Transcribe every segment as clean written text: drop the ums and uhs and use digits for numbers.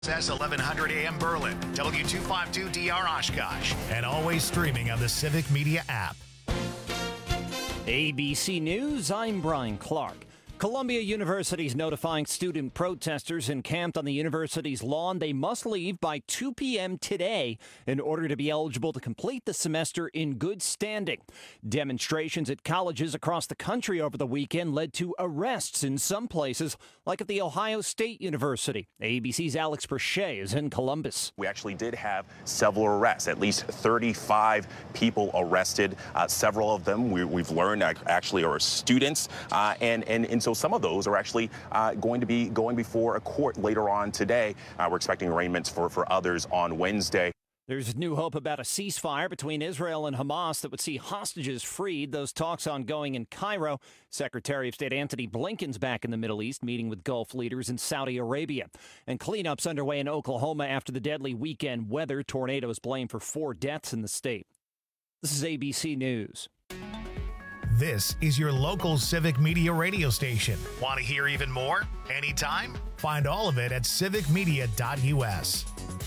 Says 1100 AM Berlin, W252DR Oshkosh, and always streaming on the Civic Media app. ABC News, I'm Brian Clark. Columbia University is notifying student protesters encamped on the university's lawn they must leave by 2 p.m. today in order to be eligible to complete the semester in good standing. Demonstrations at colleges across the country over the weekend led to arrests in some places, like at the Ohio State University. ABC's Alex Brachet is in Columbus. We actually did have several arrests, at least 35 people arrested. Several of them we've learned actually are students, and so some of those are actually going to be going before a court later on today. We're expecting arraignments for others on Wednesday. There's new hope about a ceasefire between Israel and Hamas that would see hostages freed. Those talks ongoing in Cairo. Secretary of State Antony Blinken's back in the Middle East, meeting with Gulf leaders in Saudi Arabia. And cleanups underway in Oklahoma after the deadly weekend weather. Tornadoes blamed for 4 deaths in the state. This is ABC News. This is your local Civic Media radio station. Want to hear even more? Anytime? Find all of it at civicmedia.us.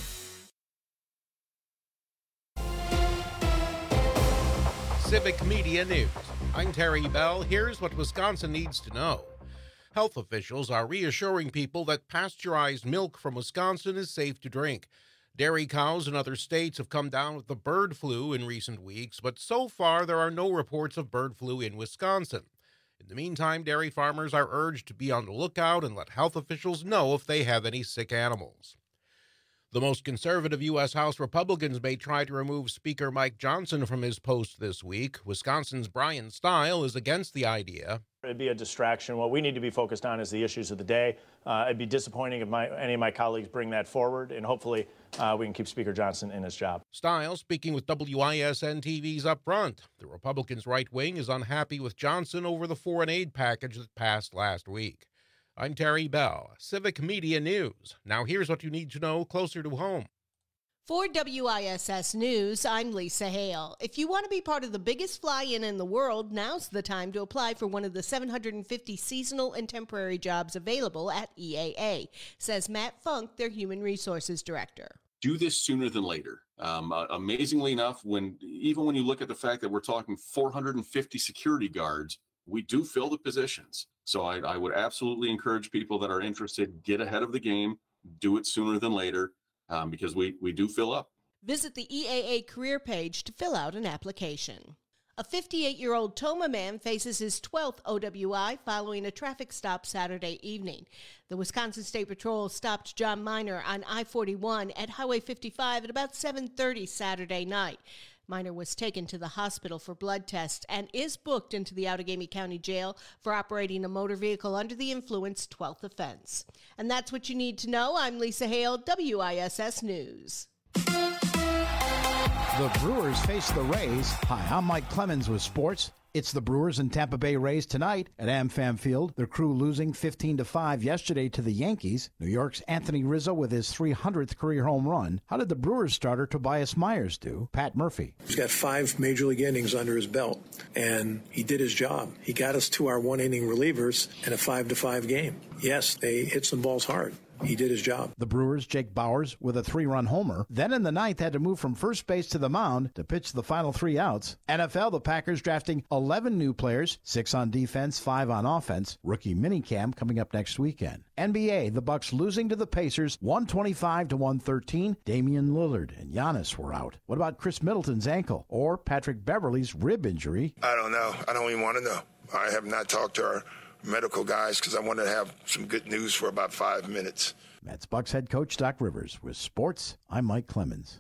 Civic Media News. I'm Terry Bell. Here's what Wisconsin needs to know. Health officials are reassuring people that pasteurized milk from Wisconsin is safe to drink. Dairy cows in other states have come down with the bird flu in recent weeks, but so far there are no reports of bird flu in Wisconsin. In the meantime, dairy farmers are urged to be on the lookout and let health officials know if they have any sick animals. The most conservative U.S. House Republicans may try to remove Speaker Mike Johnson from his post this week. Wisconsin's Brian Stile is against the idea. It'd be a distraction. What we need to be focused on is the issues of the day. It'd be disappointing if any of my colleagues bring that forward, and hopefully we can keep Speaker Johnson in his job. Stile speaking with WISN TV's Up Front. The Republicans' right wing is unhappy with Johnson over the foreign aid package that passed last week. I'm Terry Bell, Civic Media News. Now here's what you need to know closer to home. For WISS News, I'm Lisa Hale. If you want to be part of the biggest fly-in in the world, now's the time to apply for one of the 750 seasonal and temporary jobs available at EAA, says Matt Funk, their Human Resources Director. Do this sooner than later. Amazingly enough, even when you look at the fact that we're talking 450 security guards, we do fill the positions. So I would absolutely encourage people that are interested, get ahead of the game, do it sooner than later. Because we do fill up. Visit the EAA career page to fill out an application. A 58-year-old Toma man faces his 12th OWI following a traffic stop Saturday evening. The Wisconsin State Patrol stopped John Miner on I-41 at Highway 55 at about 7:30 Saturday night. Miner was taken to the hospital for blood tests and is booked into the Outagamie County Jail for operating a motor vehicle under the influence, 12th offense. And that's what you need to know. I'm Lisa Hale, WISS News. The Brewers face the Rays. Hi, I'm Mike Clemens with sports. It's the Brewers and Tampa Bay Rays tonight at AmFam Field. Their crew losing 15-5 yesterday to the Yankees. New York's Anthony Rizzo with his 300th career home run. How did the Brewers starter Tobias Myers do? Pat Murphy. He's got 5 major league innings under his belt, and he did his job. He got us to our 1-inning relievers in a 5-5 game. Yes, they hit some balls hard. He did his job. The Brewers, Jake Bauers with a 3-run homer. Then in the ninth had to move from first base to the mound to pitch the final 3 outs. NFL, the Packers drafting 11 new players, 6 on defense, 5 on offense. Rookie minicamp coming up next weekend. NBA, the Bucks losing to the Pacers 125-113. Damian Lillard and Giannis were out. What about Chris Middleton's ankle or Patrick Beverley's rib injury? I don't know. I don't even want to know. I have not talked to our medical guys because I wanted to have some good news for about 5 minutes. That's Bucks head coach Doc Rivers. With sports, I'm Mike Clemens.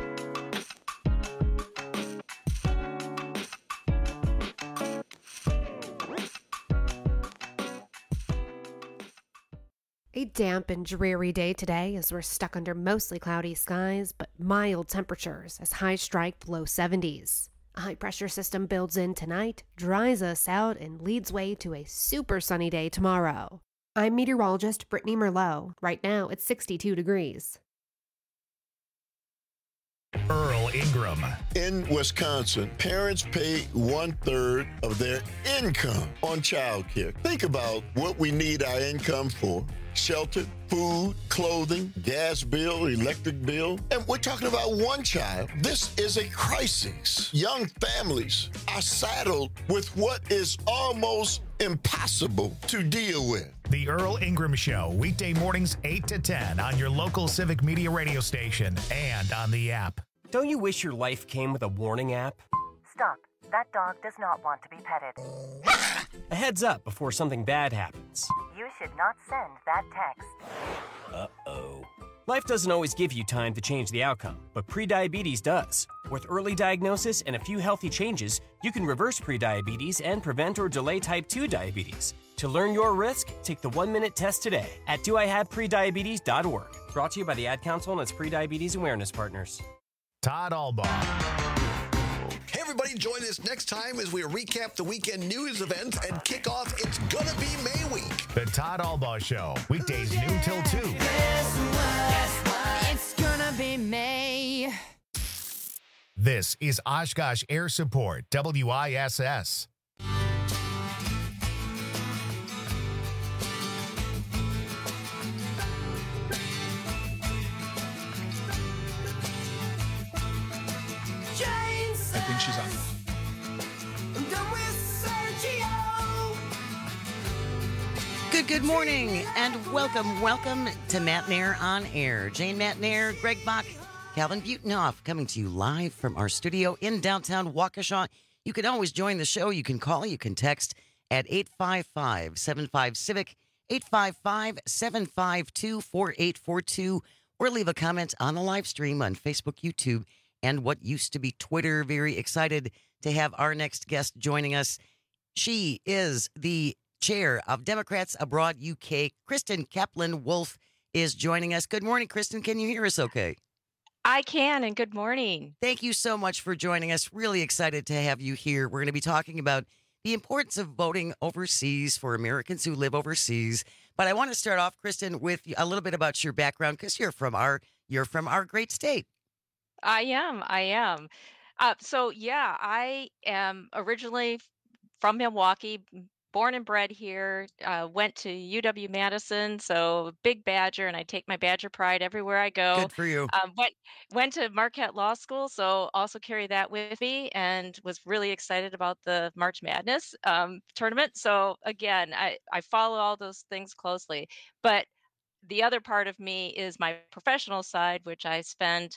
A damp and dreary day today as we're stuck under mostly cloudy skies, but mild temperatures as highs strike low 70s. A high-pressure system builds in tonight, dries us out, and leads way to a super sunny day tomorrow. I'm meteorologist Brittany Merlot. Right now, it's 62 degrees. Earl Ingram. In Wisconsin, parents pay 1/3 of their income on childcare. Think about what we need our income for. Shelter, food, clothing, gas bill, electric bill. And we're talking about one child. This is a crisis. Young families are saddled with what is almost impossible to deal with. The Earl Ingram Show, weekday mornings 8 to 10 on your local Civic Media radio station and on the app. Don't you wish your life came with a warning app? Stop. That dog does not want to be petted. A heads up before something bad happens. You should not send that text. Uh-oh. Life doesn't always give you time to change the outcome, but prediabetes does. With early diagnosis and a few healthy changes, you can reverse prediabetes and prevent or delay type 2 diabetes. To learn your risk, take the 1-minute test today at doihaveprediabetes.org. Brought to you by the Ad Council and its prediabetes awareness partners. Todd Albaugh. Hey, everybody, join us next time as we recap the weekend news events and kick off It's Gonna Be May Week. The Todd Albaugh Show, weekdays noon till 2. Guess what? It's gonna be May. This is Oshkosh Air Support, WISS. I think she's on. Good morning, and welcome to Matt Nair on Air. Jane Matt Nair, Greg Bach, Calvin Butenhoff, coming to you live from our studio in downtown Waukesha. You can always join the show. You can call, you can text at 855-75-CIVIC, 855-752-4842, or leave a comment on the live stream on Facebook, YouTube, and what used to be Twitter. Very excited to have our next guest joining us. She is the chair of Democrats Abroad UK. Kristen Kaplan-Wolf is joining us. Good morning, Kristen. Can you hear us okay? I can, and good morning. Thank you so much for joining us. Really excited to have you here. We're going to be talking about the importance of voting overseas for Americans who live overseas. But I want to start off, Kristen, with a little bit about your background, because you're from our great state. I am. I am originally from Milwaukee, born and bred here, went to UW-Madison, so big Badger, and I take my Badger pride everywhere I go. Good for you. Went to Marquette Law School, so also carry that with me, and was really excited about the March Madness tournament. So again, I follow all those things closely. But the other part of me is my professional side, which I spent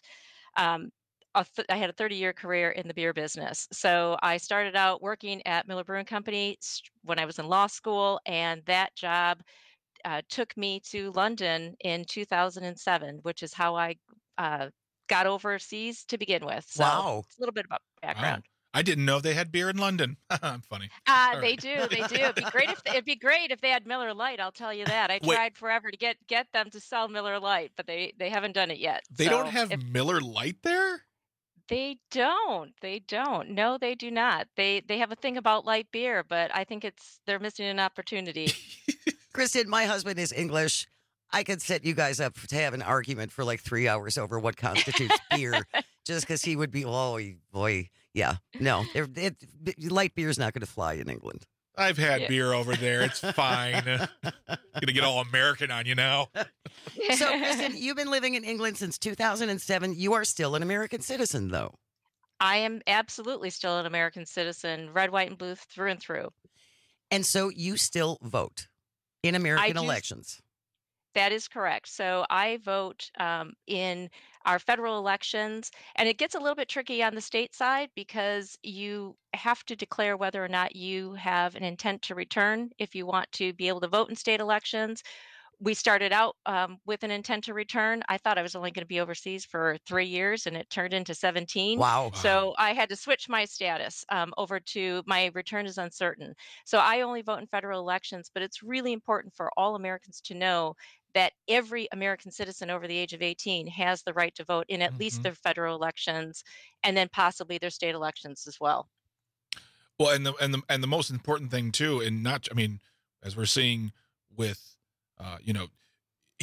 I had a 30-year career in the beer business. So I started out working at Miller Brewing Company when I was in law school, and that job took me to London in 2007, which is how I got overseas to begin with. So wow. It's a little bit about background. Wow. I didn't know they had beer in London. I'm funny. They do. It'd be great if they had Miller Lite. I'll tell you that. I tried forever to get them to sell Miller Lite, but they haven't done it yet. They don't have Miller Lite there? They don't. No, they do not. They have a thing about light beer, but I think they're missing an opportunity. Kristen, my husband is English. I could set you guys up to have an argument for like 3 hours over what constitutes beer, just because he would be, oh boy, yeah. No, light beer is not going to fly in England. I've had beer over there. It's fine. Gonna get all American on you now. So, Kristen, you've been living in England since 2007. You are still an American citizen, though. I am absolutely still an American citizen, red, white, and blue through and through. And so you still vote in American elections. That is correct. So I vote in our federal elections, and it gets a little bit tricky on the state side because you have to declare whether or not you have an intent to return if you want to be able to vote in state elections. We started out with an intent to return. I thought I was only going to be overseas for 3 years, and it turned into 17. Wow. So I had to switch my status over to my return is uncertain. So I only vote in federal elections, but it's really important for all Americans to know that every American citizen over the age of 18 has the right to vote in at least their federal elections, and then possibly their state elections as well. Well, and the most important thing too, and not, I mean, as we're seeing with,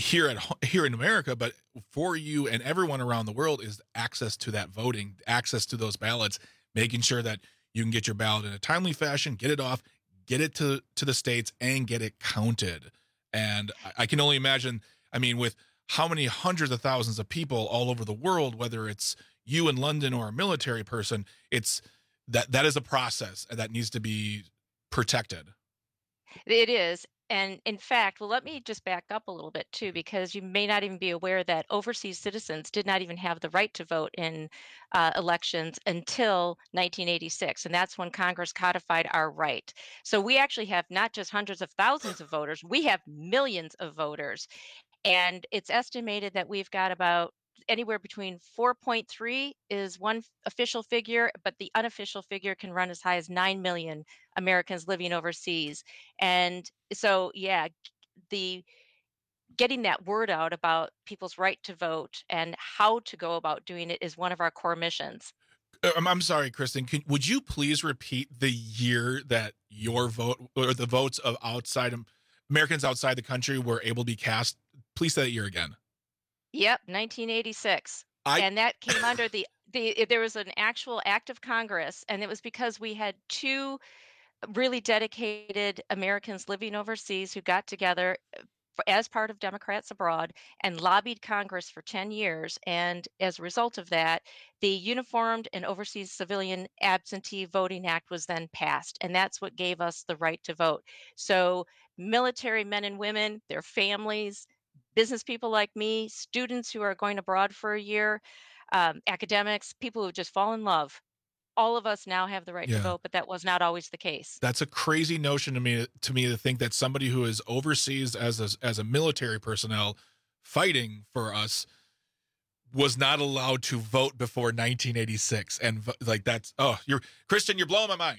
here in America, but for you and everyone around the world is access to that voting, access to those ballots, making sure that you can get your ballot in a timely fashion, get it off, get it to the states, and get it counted. And I can only imagine, I mean, with how many hundreds of thousands of people all over the world, whether it's you in London or a military person, it's that is a process that needs to be protected. It is. And in fact, well, let me just back up a little bit too, because you may not even be aware that overseas citizens did not even have the right to vote in elections until 1986. And that's when Congress codified our right. So we actually have not just hundreds of thousands of voters, we have millions of voters. And it's estimated that we've got about anywhere between 4.3 is one official figure, but the unofficial figure can run as high as 9 million Americans living overseas. And so, yeah, the getting that word out about people's right to vote and how to go about doing it is one of our core missions. I'm sorry, Kristen. Would you please repeat the year that your vote or the votes of Americans outside the country were able to be cast? Please say that year again. Yep, 1986. And that came under there was an actual act of Congress, and it was because we had two really dedicated Americans living overseas who got together as part of Democrats Abroad and lobbied Congress for 10 years. And as a result of that, the Uniformed and Overseas Civilian Absentee Voting Act was then passed. And that's what gave us the right to vote. So military men and women, their families, business people like me, students who are going abroad for a year, academics, people who just fall in love. All of us now have the right to vote, but that was not always the case. That's a crazy notion to me to think that somebody who is overseas as a military personnel fighting for us was not allowed to vote before 1986. And like that's Kristen, you're blowing my mind.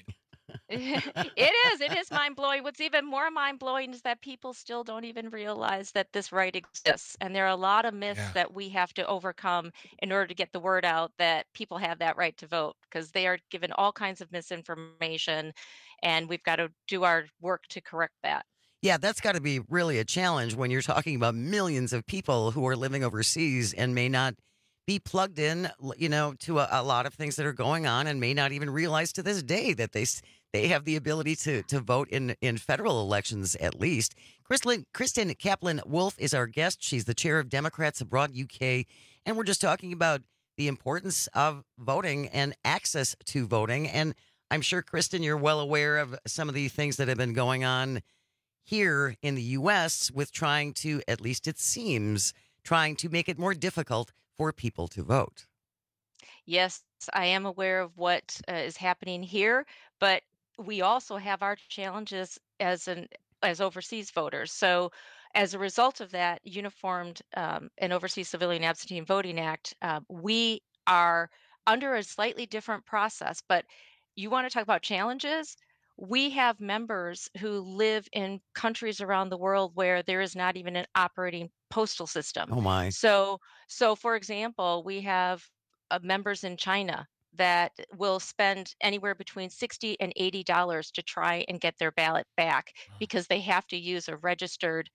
It is mind-blowing. What's even more mind-blowing is that people still don't even realize that this right exists. And there are a lot of myths that we have to overcome in order to get the word out that people have that right to vote, because they are given all kinds of misinformation, and we've got to do our work to correct that. Yeah, that's got to be really a challenge when you're talking about millions of people who are living overseas and may not be plugged in, to a lot of things that are going on, and may not even realize to this day that they have the ability to vote in federal elections, at least. Kristen Kaplan-Wolf is our guest. She's the chair of Democrats Abroad UK, and we're just talking about the importance of voting and access to voting. And I'm sure, Kristen, you're well aware of some of the things that have been going on here in the U.S. with trying to, at least it seems, trying to make it more difficult for people to vote. Yes, I am aware of what is happening here, but we also have our challenges as overseas voters. So as a result of that Uniformed and Overseas Civilian Absentee Voting Act, we are under a slightly different process. But you want to talk about challenges? We have members who live in countries around the world where there is not even an operating postal system. Oh my. So for example, we have members in China that will spend anywhere between $60 and $80 to try and get their ballot back because they have to use a registered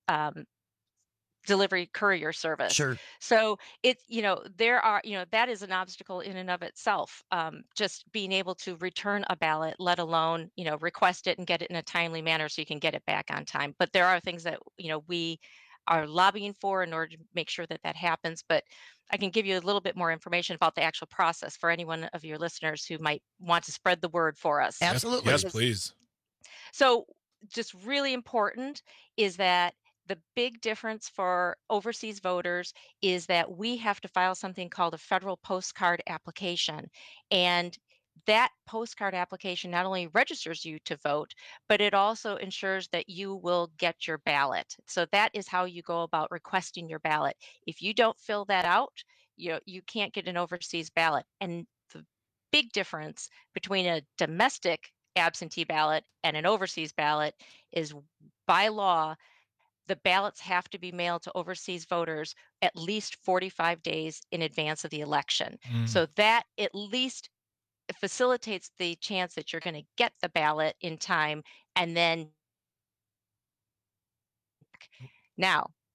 delivery courier service. Sure. So that is an obstacle in and of itself. Just being able to return a ballot, let alone, request it and get it in a timely manner so you can get it back on time. But there are things that, we are lobbying for in order to make sure that that happens. But I can give you a little bit more information about the actual process for any one of your listeners who might want to spread the word for us. Absolutely. Yes, please. So just really important is that the big difference for overseas voters is that we have to file something called a federal postcard application. And that postcard application not only registers you to vote, but it also ensures that you will get your ballot. So that is how you go about requesting your ballot. If you don't fill that out, you can't get an overseas ballot. And the big difference between a domestic absentee ballot and an overseas ballot is, by law, the ballots have to be mailed to overseas voters at least 45 days in advance of the election. So that at least facilitates the chance that you're going to get the ballot in time. And then now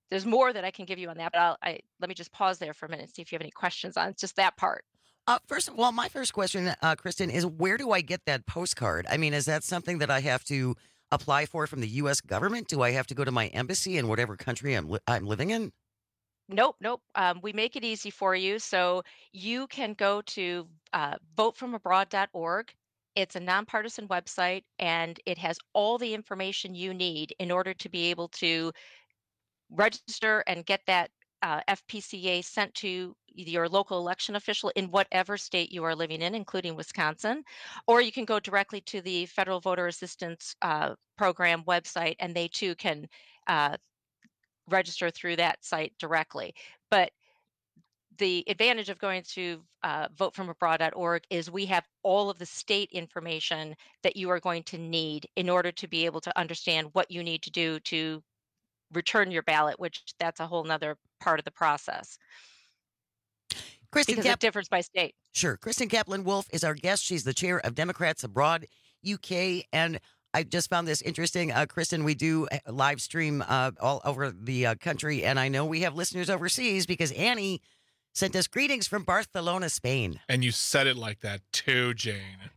there's more that I can give you on that, but let me just pause there for a minute and see if you have any questions on just that part. My first question, Kristen, is where do I get that postcard? I mean, is that something that I have to apply for from the U.S. government? Do I have to go to my embassy in whatever country I'm living in? Nope. We make it easy for you. So you can go to votefromabroad.org. It's a nonpartisan website, and it has all the information you need in order to be able to register and get that FPCA sent to your local election official in whatever state you are living in, including Wisconsin. Or you can go directly to the Federal Voter Assistance Program website, and they too can register through that site directly. But the advantage of going to votefromabroad.org is we have all of the state information that you are going to need in order to be able to understand what you need to do to return your ballot, which that's a whole nother part of the process. Because it differs by state. Sure. Kristen Kaplan-Wolf is our guest. She's the chair of Democrats Abroad UK. And I just found this interesting. Kristen, we do live stream all over the country. And I know we have listeners overseas because Annie sent us greetings from Barcelona, Spain. And you said it like that too, Jane.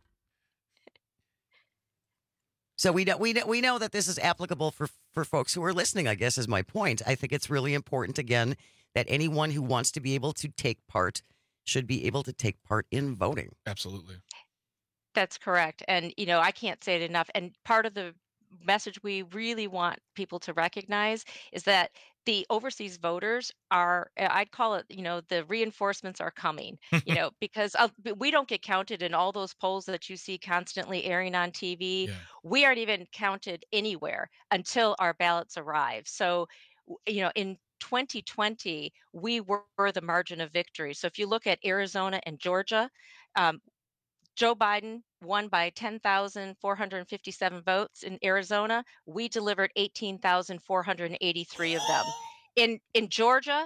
So we know that this is applicable for folks who are listening, I guess is my point. I think it's really important, again, that anyone who wants to be able to take part should be able to take part in voting. Absolutely. That's correct. And, I can't say it enough. And part of the message we really want people to recognize is that the overseas voters are, I'd call it, the reinforcements are coming, because we don't get counted in all those polls that you see constantly airing on TV. Yeah. We aren't even counted anywhere until our ballots arrive. So, in 2020, we were the margin of victory. So if you look at Arizona and Georgia, Joe Biden won by 10,457 votes in Arizona. We delivered 18,483 of them. In Georgia,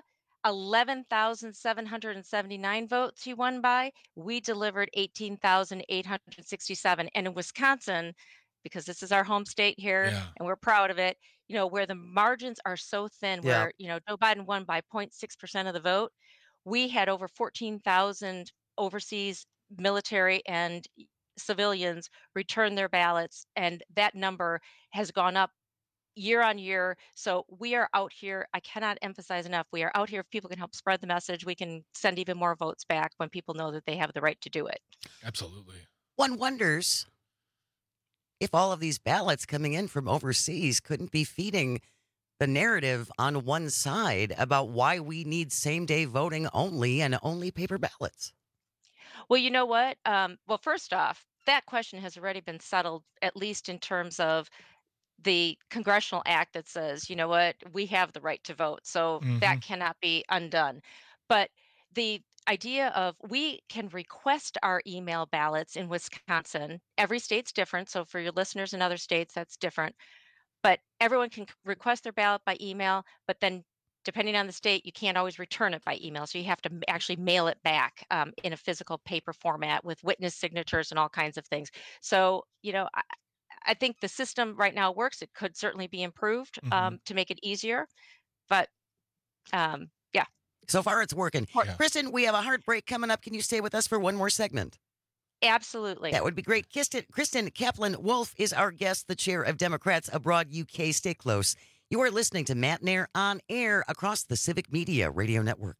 11,779 votes he won by. We delivered 18,867. And in Wisconsin, because this is our home state here, and we're proud of it, where the margins are so thin, where, Joe Biden won by 0.6% of the vote, we had over 14,000 overseas military and civilians return their ballots, and that number has gone up year on year. So we are out here. I cannot emphasize enough. We are out here. If people can help spread the message, we can send even more votes back when people know that they have the right to do it. Absolutely. One wonders if all of these ballots coming in from overseas couldn't be feeding the narrative on one side about why we need same-day voting only and only paper ballots. Well, you know what? Well, first off, that question has already been settled, at least in terms of the congressional act that says, you know what, we have the right to vote. So that cannot be undone. But the idea of we can request our email ballots in Wisconsin. Every state's different. So for your listeners in other states, that's different. But everyone can request their ballot by email, but then depending on the state, you can't always return it by email. So you have to actually mail it back in a physical paper format with witness signatures and all kinds of things. So, I think the system right now works. It could certainly be improved to make it easier. But yeah. So far it's working. Yeah. Kristen, we have a hard break coming up. Can you stay with us for one more segment? Absolutely. That would be great. Kristen Kaplan-Wolf is our guest, the chair of Democrats Abroad UK. Stay close. You are listening to Matt Nair on air across the Civic Media Radio Network.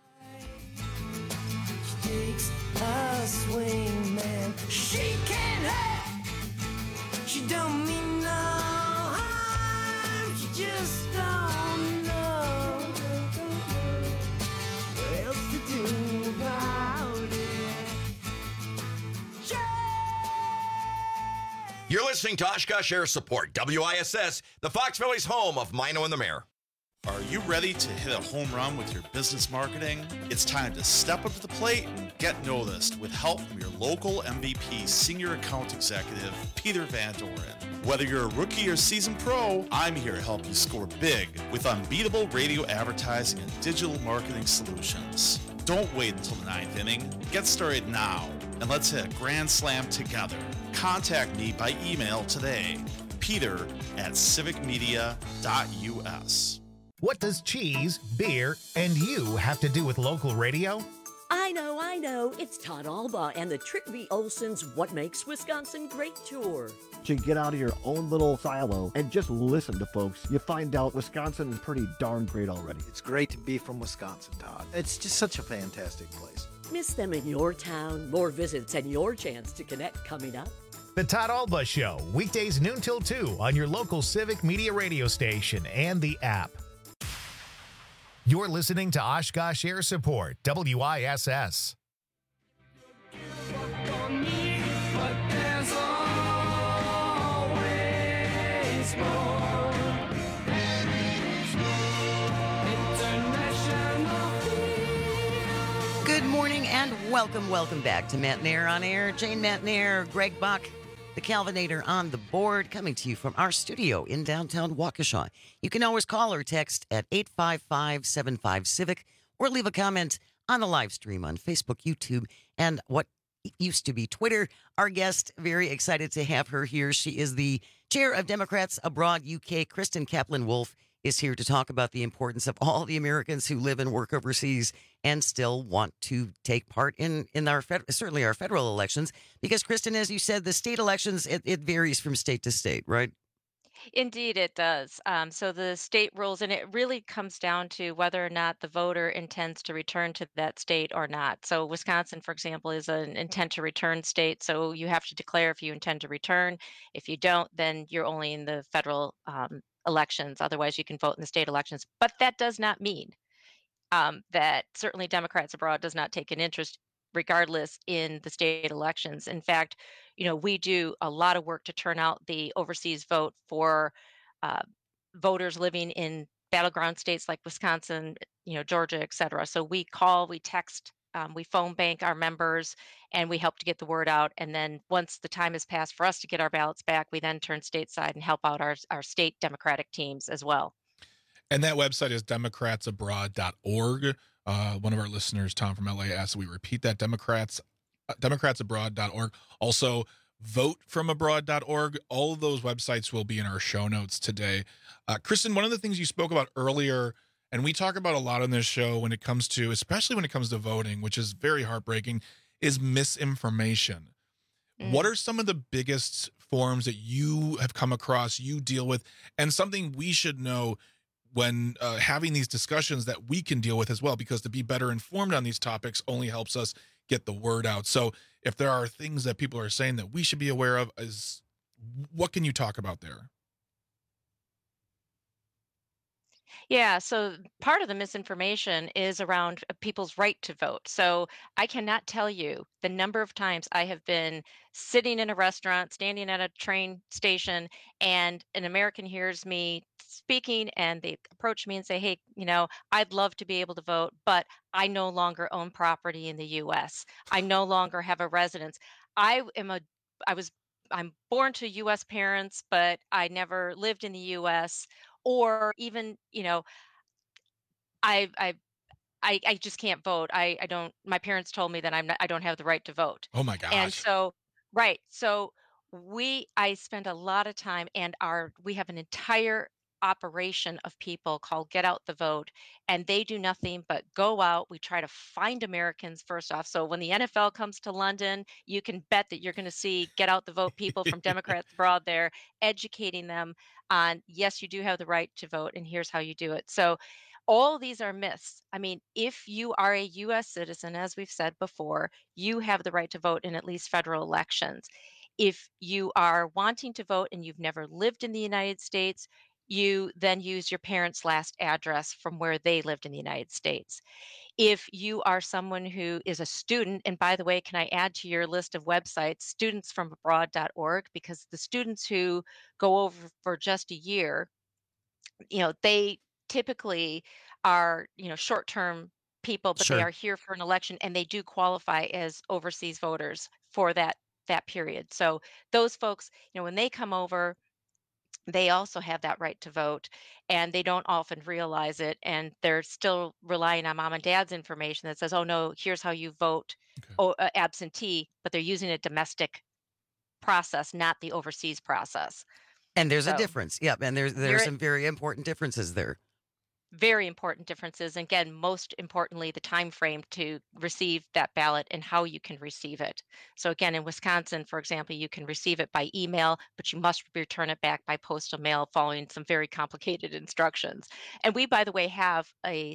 She takes a swing, man. She can't hurt. She don't mean no harm. She just don't know what else to do about it. You're listening to Oshkosh Air Support, WISS, the Fox Valley's home of Mino and the Mayor. Are you ready to hit a home run with your business marketing? It's time to step up to the plate and get noticed with help from your local MVP Senior Account Executive, Peter Van Doren. Whether you're a rookie or seasoned pro, I'm here to help you score big with unbeatable radio advertising and digital marketing solutions. Don't wait until the ninth inning. Get started now, and let's hit a grand slam together. Contact me by email today, peter@civicmedia.us. What does cheese, beer, and you have to do with local radio? I know. It's Todd Alba and the Trick V. Olson's What Makes Wisconsin Great tour. To get out of your own little silo and just listen to folks, you find out Wisconsin is pretty darn great already. It's great to be from Wisconsin, Todd. It's just such a fantastic place. Miss them in your town? More visits and your chance to connect coming up. The Todd Alba Show, weekdays noon till 2 on your local Civic Media radio station and the app. You're listening to Oshkosh Air Support, WISS. Good morning and welcome back to Matt Nair on Air. Jane Matt Nair, Greg Bach, the Calvinator on the board, coming to you from our studio in downtown Waukesha. You can always call or text at 855-75-CIVIC or leave a comment on the live stream on Facebook, YouTube, and what used to be Twitter. Our guest, very excited to have her here. She is the chair of Democrats Abroad UK. Kristen Kaplan-Wolf is here to talk about the importance of all the Americans who live and work overseas and still want to take part in our certainly our federal elections. Because, Kristen, as you said, the state elections, it varies from state to state, right? Indeed, it does. So the state rules, and it really comes down to whether or not the voter intends to return to that state or not. So Wisconsin, for example, is an intent to return state. So you have to declare if you intend to return. If you don't, then you're only in the federal elections. Otherwise, you can vote in the state elections. But that does not mean that certainly Democrats Abroad does not take an interest regardless in the state elections. In fact, we do a lot of work to turn out the overseas vote for voters living in battleground states like Wisconsin, Georgia, et cetera. So we call, we text, we phone bank our members, and we help to get the word out. And then once the time has passed for us to get our ballots back, we then turn stateside and help out our state Democratic teams as well. And that website is democratsabroad.org. One of our listeners, Tom from LA, asked that we repeat that, democratsabroad.org. Also, votefromabroad.org. All of those websites will be in our show notes today. Kristen, one of the things you spoke about earlier, and we talk about a lot on this show when it comes to, especially when it comes to voting, which is very heartbreaking, is misinformation. What are some of the biggest forms that you have come across, you deal with, and something we should know when having these discussions that we can deal with as well, because to be better informed on these topics only helps us get the word out. So if there are things that people are saying that we should be aware of, what can you talk about there? Yeah, so part of the misinformation is around people's right to vote. So I cannot tell you the number of times I have been sitting in a restaurant, standing at a train station, and an American hears me speaking and they approach me and say, hey, I'd love to be able to vote, but I no longer own property in the U.S. I no longer have a residence. I'm born to U.S. parents, but I never lived in the U.S. Or even, I just can't vote. I don't. My parents told me that I don't have the right to vote. Oh my gosh! And so, right. So I spend a lot of time, and we have an entire operation of people called Get Out the Vote, and they do nothing but go out. We try to find Americans first off. So when the NFL comes to London, you can bet that you're going to see Get Out the Vote people from Democrats Abroad there, educating them on, yes, you do have the right to vote, and here's how you do it. So all these are myths. I mean, if you are a U.S. citizen, as we've said before, you have the right to vote in at least federal elections. If you are wanting to vote and you've never lived in the United States, you then use your parents' last address from where they lived in the United States. If you are someone who is a student, and by the way, can I add to your list of websites, studentsfromabroad.org, because the students who go over for just a year, they typically are, short-term people, but Sure. they are here for an election, and they do qualify as overseas voters for that period. So those folks, when they come over, they also have that right to vote, and they don't often realize it, and they're still relying on mom and dad's information that says, oh no, here's how you vote absentee, but they're using a domestic process, not the overseas process. And there's a So- difference. Yep. And there's There- some very important differences there. very important differences. And again, most importantly, the time frame to receive that ballot and how you can receive it. So again, in Wisconsin, for example, you can receive it by email, but you must return it back by postal mail following some very complicated instructions. And we, by the way, have a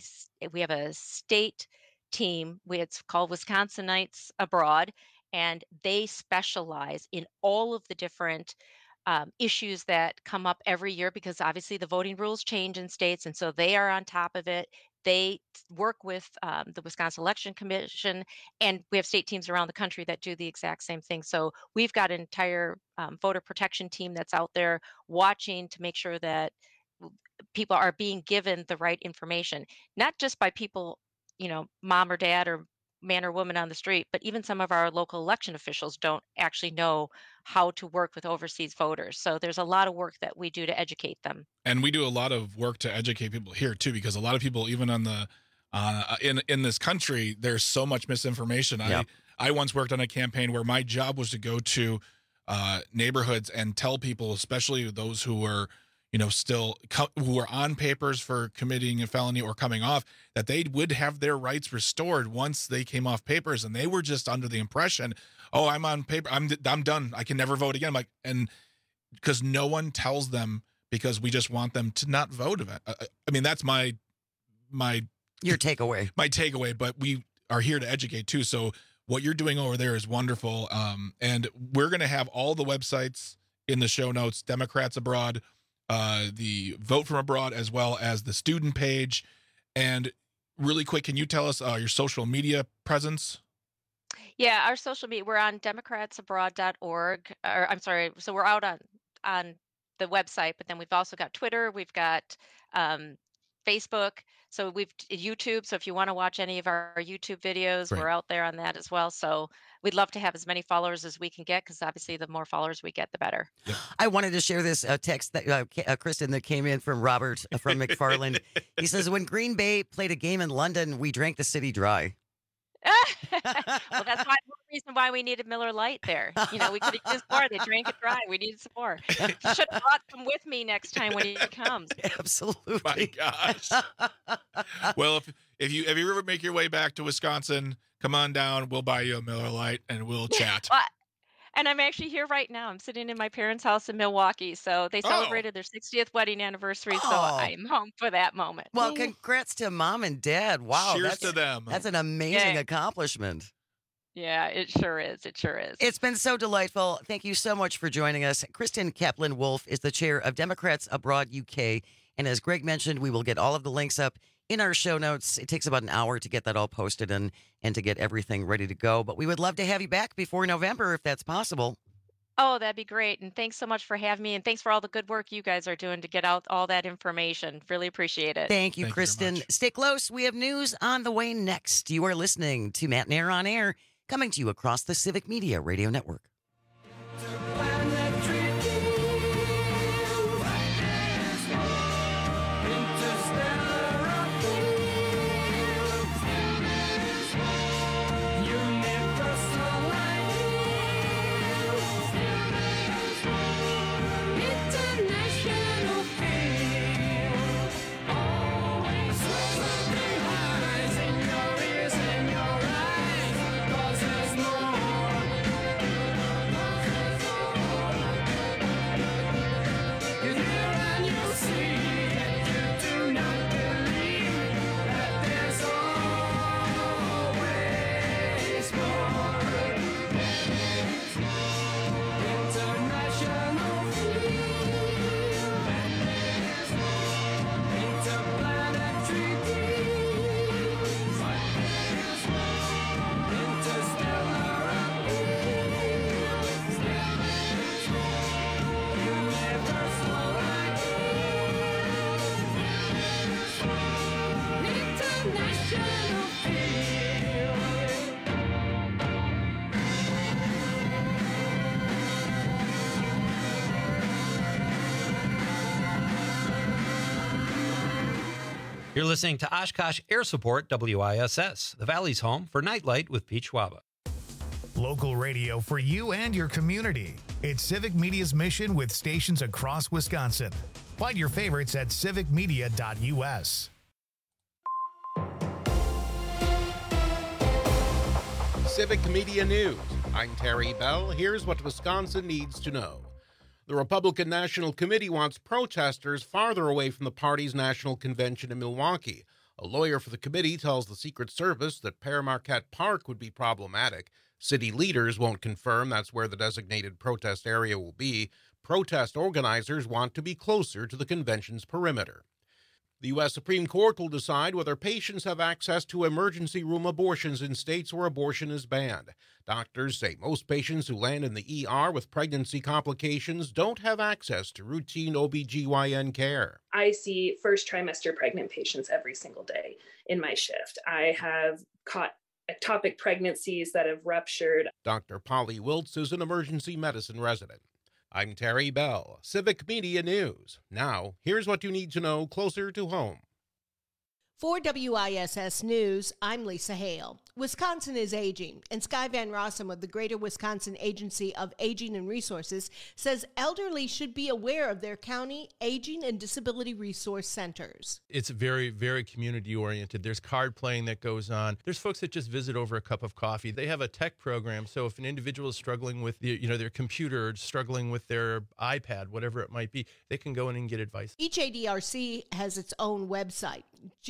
state team. It's called Wisconsinites Abroad, and they specialize in all of the different issues that come up every year, because obviously the voting rules change in states, and so they are on top of it. They work with the Wisconsin Election Commission, and we have state teams around the country that do the exact same thing. So we've got an entire voter protection team that's out there watching to make sure that people are being given the right information, not just by people, mom or dad or man or woman on the street, but even some of our local election officials don't actually know how to work with overseas voters. So there's a lot of work that we do to educate them. And we do a lot of work to educate people here too, because a lot of people, even on the in this country, there's so much misinformation. Yeah. I once worked on a campaign where my job was to go to neighborhoods and tell people, especially those who were who are on papers for committing a felony or coming off, that they would have their rights restored once they came off papers. And they were just under the impression, oh, I'm on paper, I'm done, I can never vote again. I'm like, and because no one tells them, because we just want them to not vote. I mean, that's your takeaway. My takeaway, but we are here to educate too. So what you're doing over there is wonderful. And we're going to have all the websites in the show notes, Democrats Abroad, the Vote from Abroad, as well as the student page. And really quick, can you tell us your social media presence? Yeah, our social media, we're on democratsabroad.org. Or I'm sorry, so we're out on the website, but then we've also got Twitter, we've got Facebook, so we've YouTube. So if you want to watch any of our YouTube videos, Great. We're out there on that as well. So we'd love to have as many followers as we can get, because obviously the more followers we get, the better. I wanted to share this text that Kristen, that came in from Robert from McFarland. He says, when Green Bay played a game in London, we drank the city dry. Well, that's one reason why we needed Miller Lite there. We could have used more. They drank it dry. We needed some more. Should have brought some with me next time when he comes. Absolutely. My gosh. Well, if you ever make your way back to Wisconsin, come on down. We'll buy you a Miller Lite and we'll chat. And I'm actually here right now. I'm sitting in my parents' house in Milwaukee. So they celebrated their 60th wedding anniversary. So I'm home for that moment. Well, congrats to Mom and Dad. Wow. Cheers to them. That's an amazing accomplishment. Yeah, it sure is. It sure is. It's been so delightful. Thank you so much for joining us. Kristen Kaplan-Wolf is the chair of Democrats Abroad UK. And as Greg mentioned, we will get all of the links up in our show notes. It takes about an hour to get that all posted and to get everything ready to go. But we would love to have you back before November if that's possible. Oh, that'd be great. And thanks so much for having me. And thanks for all the good work you guys are doing to get out all that information. Really appreciate it. Thank you, Kristen. Stay close. We have news on the way next. You are listening to Matt Nair on Air, coming to you across the Civic Media Radio Network. You're listening to Oshkosh Air Support WISS, the Valley's home for Nightlight with Pete Schwaba. Local radio for you and your community. It's Civic Media's mission with stations across Wisconsin. Find your favorites at civicmedia.us. Civic Media News. I'm Terry Bell. Here's what Wisconsin needs to know. The Republican National Committee wants protesters farther away from the party's national convention in Milwaukee. A lawyer for the committee tells the Secret Service that Père Marquette Park would be problematic. City leaders won't confirm that's where the designated protest area will be. Protest organizers want to be closer to the convention's perimeter. The U.S. Supreme Court will decide whether patients have access to emergency room abortions in states where abortion is banned. Doctors say most patients who land in the ER with pregnancy complications don't have access to routine OB/GYN care. I see first trimester pregnant patients every single day in my shift. I have caught ectopic pregnancies that have ruptured. Dr. Polly Wiltz is an emergency medicine resident. I'm Terry Bell, Civic Media News. Now, here's what you need to know closer to home. For WISS News, I'm Lisa Hale. Wisconsin is aging, and Sky Van Rossum of the Greater Wisconsin Agency of Aging and Resources says elderly should be aware of their county aging and disability resource centers. It's very, very community-oriented. There's card playing that goes on. There's folks that just visit over a cup of coffee. They have a tech program, so if an individual is struggling with their computer, or struggling with their iPad, whatever it might be, they can go in and get advice. Each ADRC has its own website.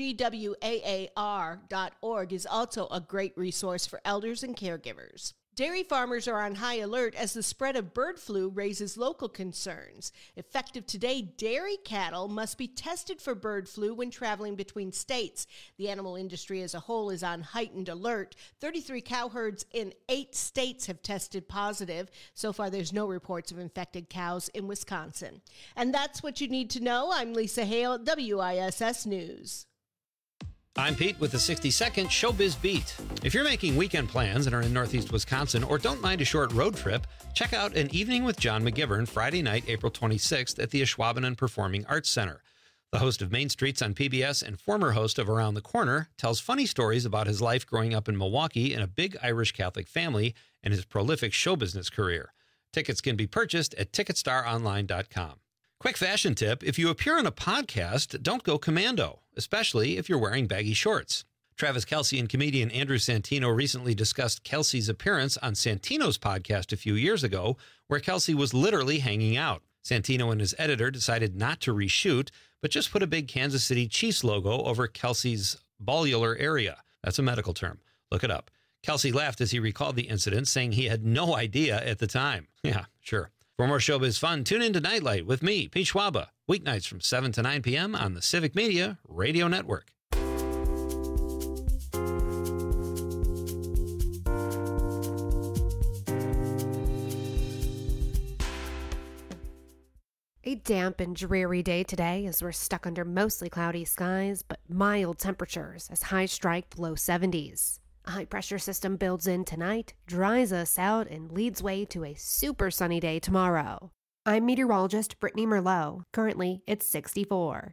GWAAR.org is also a great resource for elders and caregivers. Dairy farmers are on high alert as the spread of bird flu raises local concerns. Effective today, dairy cattle must be tested for bird flu when traveling between states. The animal industry as a whole is on heightened alert. 33 cow herds in 8 states have tested positive. So far, there's no reports of infected cows in Wisconsin. And that's what you need to know. I'm Lisa Hale, WISS News. I'm Pete with the 60-second Showbiz Beat. If you're making weekend plans and are in Northeast Wisconsin or don't mind a short road trip, check out An Evening with John McGivern Friday night, April 26th at the Ashwaubenon Performing Arts Center. The host of Main Streets on PBS and former host of Around the Corner tells funny stories about his life growing up in Milwaukee in a big Irish Catholic family and his prolific show business career. Tickets can be purchased at TicketStarOnline.com. Quick fashion tip, if you appear on a podcast, don't go commando, especially if you're wearing baggy shorts. Travis Kelce and comedian Andrew Santino recently discussed Kelce's appearance on Santino's podcast a few years ago, where Kelce was literally hanging out. Santino and his editor decided not to reshoot, but just put a big Kansas City Chiefs logo over Kelce's ballular area. That's a medical term. Look it up. Kelce laughed as he recalled the incident, saying he had no idea at the time. Yeah, sure. For more showbiz fun, tune in to Nightlight with me, Pete Schwaba, weeknights from 7 to 9 p.m. on the Civic Media Radio Network. A damp and dreary day today as we're stuck under mostly cloudy skies, but mild temperatures as highs strike low 70s. A high-pressure system builds in tonight, dries us out, and leads way to a super sunny day tomorrow. I'm meteorologist Brittany Merlot. Currently, it's 64.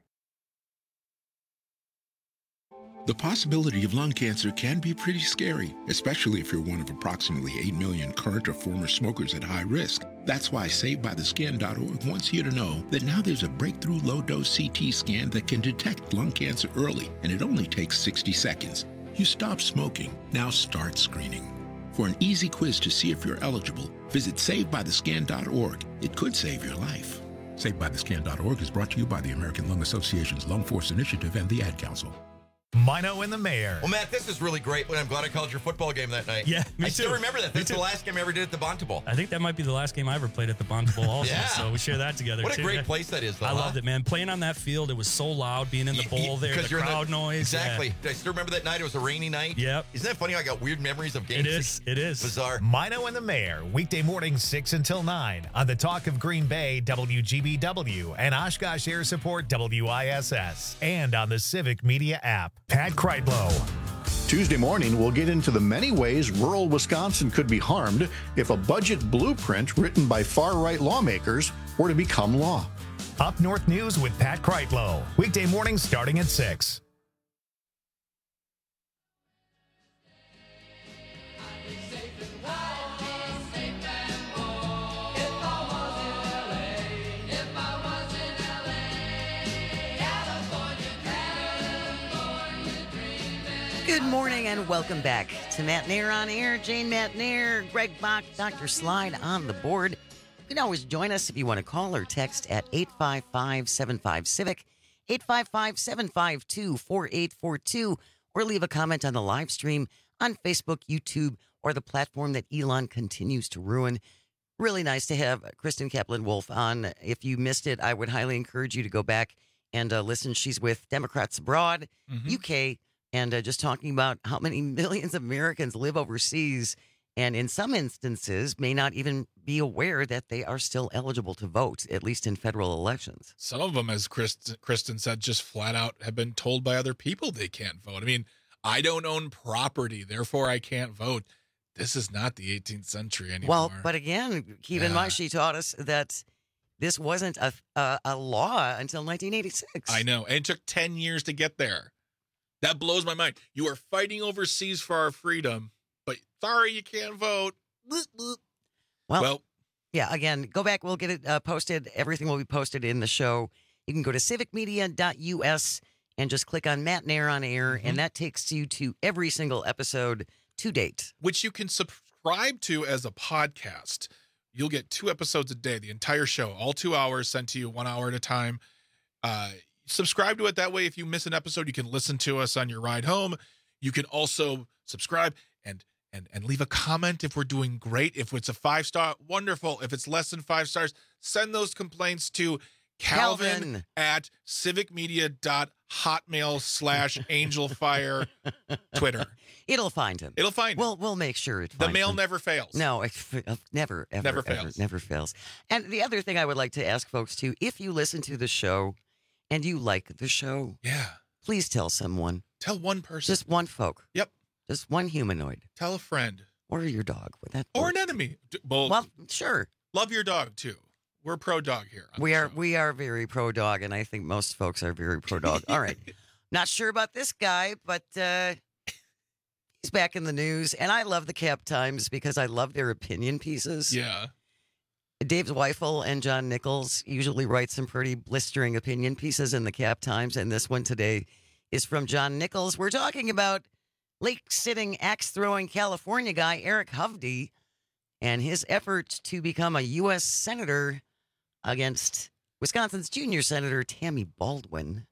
The possibility of lung cancer can be pretty scary, especially if you're one of approximately 8 million current or former smokers at high risk. That's why SaveByTheScan.org wants you to know that now there's a breakthrough low-dose CT scan that can detect lung cancer early, and it only takes 60 seconds. You stop smoking, now start screening. For an easy quiz to see if you're eligible, visit SaveByTheScan.org. It could save your life. SaveByTheScan.org is brought to you by the American Lung Association's Lung Force Initiative and the Ad Council. Mino and the Mayor. Well, Matt, this is really great. I'm glad I called your football game that night. Yeah, me I too. still remember that. That's the last game I ever did at the Bonteball. I think that might be the last game I ever played at the Bonteball also. Yeah. So we share that together. What too. a great place that is, though. I loved it, man. Playing on that field, it was so loud, being in the bowl there, the crowd noise. Exactly. Yeah. I still remember that night. It was a rainy night. Yep. Isn't that funny? How I got weird memories of games. It is. Bizarre. Mino and the Mayor, weekday mornings 6 until 9 on the Talk of Green Bay, WGBW, and Oshkosh Air Support, WISS, and on the Civic Media app. Pat Kreitlow. Tuesday morning, we'll get into the many ways rural Wisconsin could be harmed if a budget blueprint written by far-right lawmakers were to become law. Up North News with Pat Kreitlow, weekday mornings starting at 6. Good morning and welcome back to Matt Nair on Air. Jane Matt Nair, Greg Bach, Dr. Slide on the board. You can always join us if you want to call or text at 855-75-CIVIC, 855-752-4842, or leave a comment on the live stream on Facebook, YouTube, or the platform that Elon continues to ruin. Really nice to have Kristen Kaplan-Wolf on. If you missed it, I would highly encourage you to go back and listen. She's with Democrats Abroad, UK, and just talking about how many millions of Americans live overseas and in some instances may not even be aware that they are still eligible to vote, at least in federal elections. Some of them, as Kristen said, just flat out have been told by other people they can't vote. I mean, I don't own property, therefore I can't vote. This is not the 18th century anymore. Well, but again, keep in mind, she taught us that this wasn't a law until 1986. I know. And it took 10 years to get there. That blows my mind. You are fighting overseas for our freedom, but sorry, you can't vote. Well, yeah, again, go back. We'll get it posted. Everything will be posted in the show. You can go to civicmedia.us and just click on Matt Nair on Air, and that takes you to every single episode to date. Which you can subscribe to as a podcast. You'll get 2 episodes a day, the entire show, all 2 hours sent to you 1 hour at a time. Subscribe to it. That way, if you miss an episode, you can listen to us on your ride home. You can also subscribe and leave a comment if we're doing great. If it's a 5-star, wonderful. If it's less than 5 stars, send those complaints to Calvin at civicmedia.hotmail/angelfire Twitter. It'll find him. It'll find him. We'll make sure it The finds mail him. never fails. No, never, ever, Never ever, fails. never fails. And the other thing I would like to ask folks too, if you listen to the show and you like the show, please tell someone. Tell one person. Just one folk. Yep. Just one humanoid. Tell a friend. Or your dog. Or an enemy. Well, sure. Love your dog too. We're pro dog here. We are very pro dog, and I think most folks are very pro dog. All right. Not sure about this guy, but he's back in the news. And I love the Cap Times because I love their opinion pieces. Yeah. Dave Zweifel and John Nichols usually write some pretty blistering opinion pieces in the Cap Times, and this one today is from John Nichols. We're talking about lake-sitting, axe-throwing California guy Eric Hovde and his effort to become a U.S. Senator against Wisconsin's junior Senator Tammy Baldwin.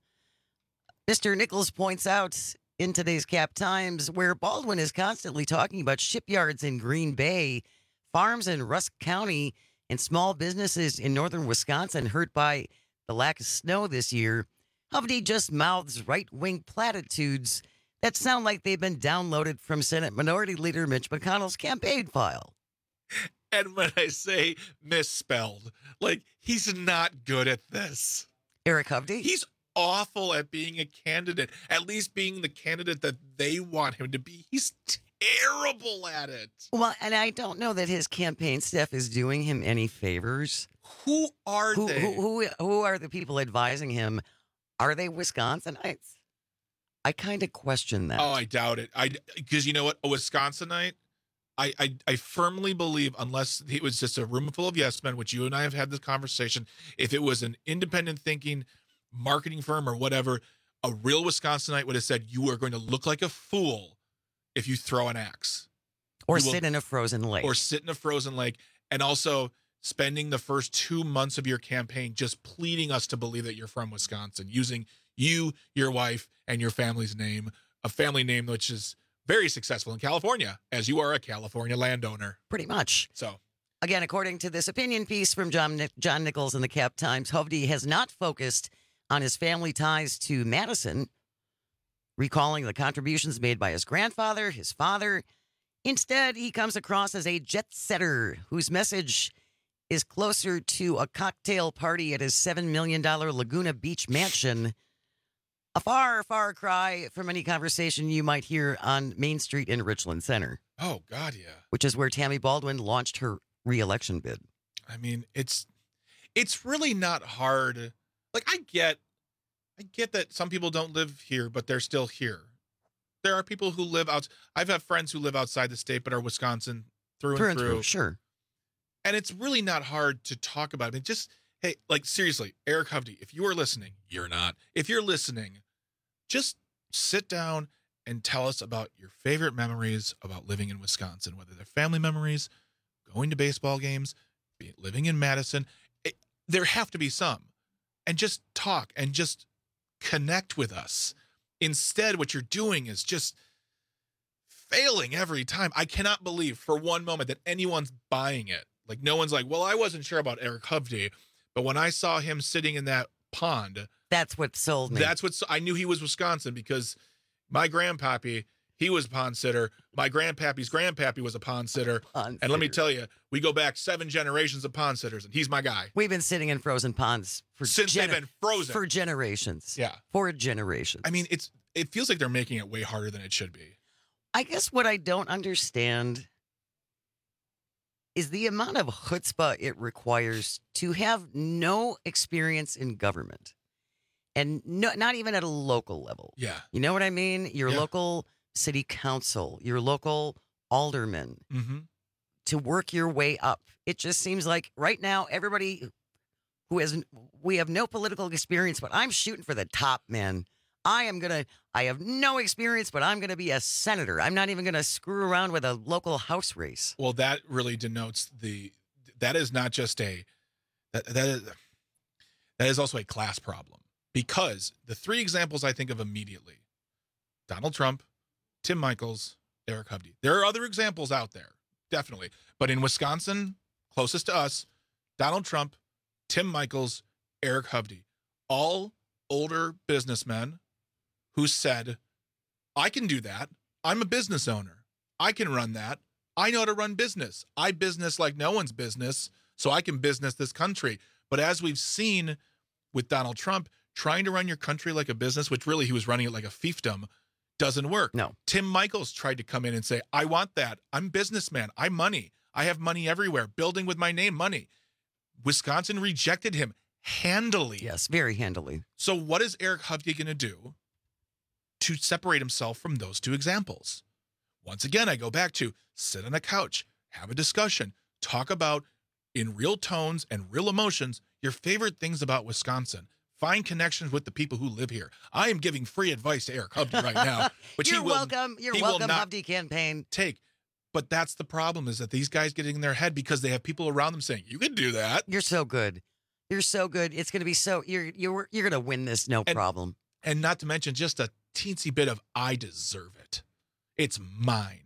Mr. Nichols points out in today's Cap Times where Baldwin is constantly talking about shipyards in Green Bay, farms in Rusk County, and small businesses in northern Wisconsin hurt by the lack of snow this year. Hovde just mouths right-wing platitudes that sound like they've been downloaded from Senate Minority Leader Mitch McConnell's campaign file. And when I say misspelled, like, he's not good at this. Eric Hovde? He's awful at being a candidate, at least being the candidate that they want him to be. He's terrible at it. Well, and I don't know that his campaign staff is doing him any favors. Who are they? Who are the people advising him? Are they Wisconsinites? I kind of question that. Oh, I doubt it. Because you know what? A Wisconsinite, I firmly believe, unless it was just a room full of yes men, which you and I have had this conversation, if it was an independent thinking marketing firm or whatever, a real Wisconsinite would have said, you are going to look like a fool if you throw an axe. Or sit in a frozen lake. Or sit in a frozen lake. And also spending the first 2 months of your campaign just pleading us to believe that you're from Wisconsin, using you, your wife, and your family's name, a family name which is very successful in California, as you are a California landowner. Pretty much. So, again, according to this opinion piece from John Nichols in the Cap Times, Hovde has not focused on his family ties to Madison, recalling the contributions made by his grandfather, his father. Instead, he comes across as a jet setter whose message is closer to a cocktail party at his $7 million Laguna Beach mansion. A far, far cry from any conversation you might hear on Main Street in Richland Center. Oh, God, yeah. Which is where Tammy Baldwin launched her re-election bid. I mean, it's really not hard. Like, I get that some people don't live here, but they're still here. There are people who live out. I've had friends who live outside the state, but are Wisconsin through and through. Sure. And it's really not hard to talk about. I mean, just, hey, like, seriously, Eric Hovde, if you are listening, you're not. If you're listening, just sit down and tell us about your favorite memories about living in Wisconsin, whether they're family memories, going to baseball games, living in Madison. There have to be some. And just talk and just connect with us. Instead, what you're doing is just failing every time. I cannot believe for one moment that anyone's buying it. Like, no one's like, well, I wasn't sure about Eric Hovde, but when I saw him sitting in that pond, that's what sold me. I knew he was Wisconsin, because my grandpappy, he was a pond sitter. My grandpappy's grandpappy was a pond sitter. And let me tell you, we go back 7 generations of pond sitters, and he's my guy. We've been sitting in frozen ponds since they've been frozen. For generations. Yeah. For generations. I mean, it feels like they're making it way harder than it should be. I guess what I don't understand is the amount of chutzpah it requires to have no experience in government. And not even at a local level. Yeah. You know what I mean? Your local city council, your local alderman, to work your way up. It just seems like right now, everybody we have no political experience, but I'm shooting for the top, man. I have no experience, but I'm going to be a senator. I'm not even going to screw around with a local house race. Well, that really denotes that is not just that is also a class problem. Because the 3 examples I think of immediately, Donald Trump, Tim Michels, Eric Hovde. There are other examples out there, definitely. But in Wisconsin, closest to us, Donald Trump, Tim Michels, Eric Hovde. All older businessmen who said, I can do that. I'm a business owner. I can run that. I know how to run business. I business like no one's business, so I can business this country. But as we've seen with Donald Trump, trying to run your country like a business, which really he was running it like a fiefdom, doesn't work. No. Tim Michels tried to come in and say, I want that. I'm a businessman. I'm money. I have money everywhere. Building with my name, money. Wisconsin rejected him handily. Yes, very handily. So what is Eric Hovde going to do to separate himself from those 2 examples? Once again, I go back to sit on a couch, have a discussion, talk about, in real tones and real emotions, your favorite things about Wisconsin. Find connections with the people who live here. I am giving free advice to Eric Hovde right now. But You're welcome. You're welcome, Hovde campaign. But that's the problem, is that these guys get in their head because they have people around them saying, you can do that. You're so good. You're so good. It's going to be so, you're going to win this, no problem. And not to mention just a teensy bit of, I deserve it. It's mine.